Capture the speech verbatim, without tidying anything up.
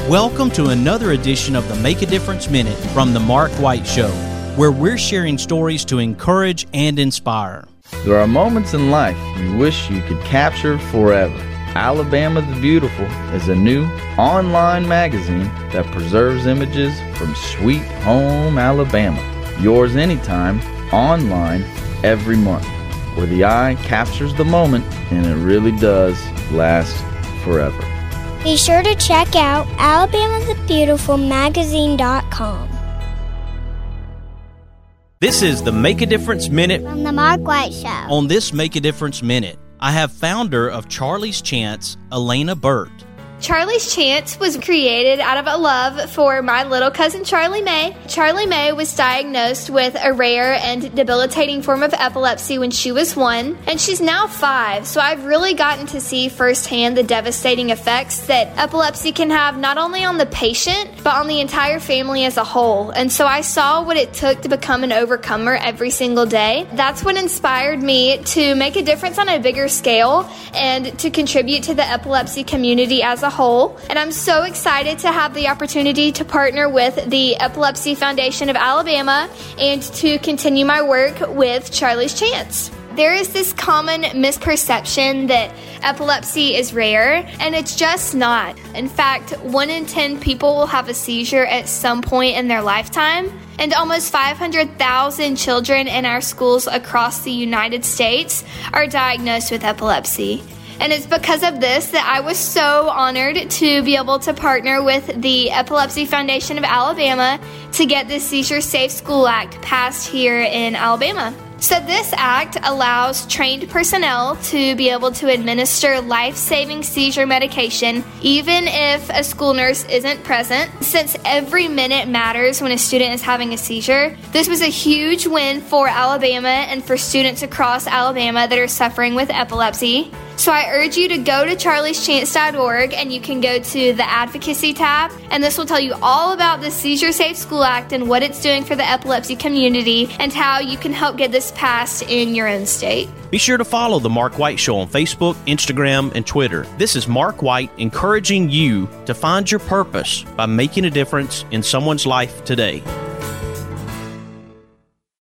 Welcome to another edition of the Make a Difference Minute from The Mark White Show, where we're sharing stories to encourage and inspire. There are moments in life you wish you could capture forever. Alabama the Beautiful is a new online magazine that preserves images from sweet home Alabama. Yours anytime, online, every month, where the eye captures the moment and it really does last forever. Be sure to check out alabama the beautiful magazine dot com. This is the Make a Difference Minute From the Mark White Show. On this Make a Difference Minute, I have founder of Charlie's Chance, Elena Burt. Charlie's Chance was created out of a love for my little cousin Charlie May. Charlie May was diagnosed with a rare and debilitating form of epilepsy when she was one, and she's now five, so I've really gotten to see firsthand the devastating effects that epilepsy can have not only on the patient, but on the entire family as a whole. And so I saw what it took to become an overcomer every single day. That's what inspired me to make a difference on a bigger scale and to contribute to the epilepsy community as a whole. And I'm so excited to have the opportunity to partner with the Epilepsy Foundation of Alabama and to continue my work with Charlie's Chance. There is this common misperception that epilepsy is rare, and it's just not. In fact, one in ten people will have a seizure at some point in their lifetime, and almost five hundred thousand children in our schools across the United States are diagnosed with epilepsy. And it's because of this that I was so honored to be able to partner with the Epilepsy Foundation of Alabama to get the Seizure Safe School Act passed here in Alabama. So this act allows trained personnel to be able to administer life-saving seizure medication even if a school nurse isn't present. Since every minute matters when a student is having a seizure, this was a huge win for Alabama and for students across Alabama that are suffering with epilepsy. So I urge you to go to charlies chance dot org and you can go to the Advocacy tab, and this will tell you all about the Seizure Safe School Act and what it's doing for the epilepsy community and how you can help get this passed in your own state. Be sure to follow The Mark White Show on Facebook, Instagram, and Twitter. This is Mark White encouraging you to find your purpose by making a difference in someone's life today.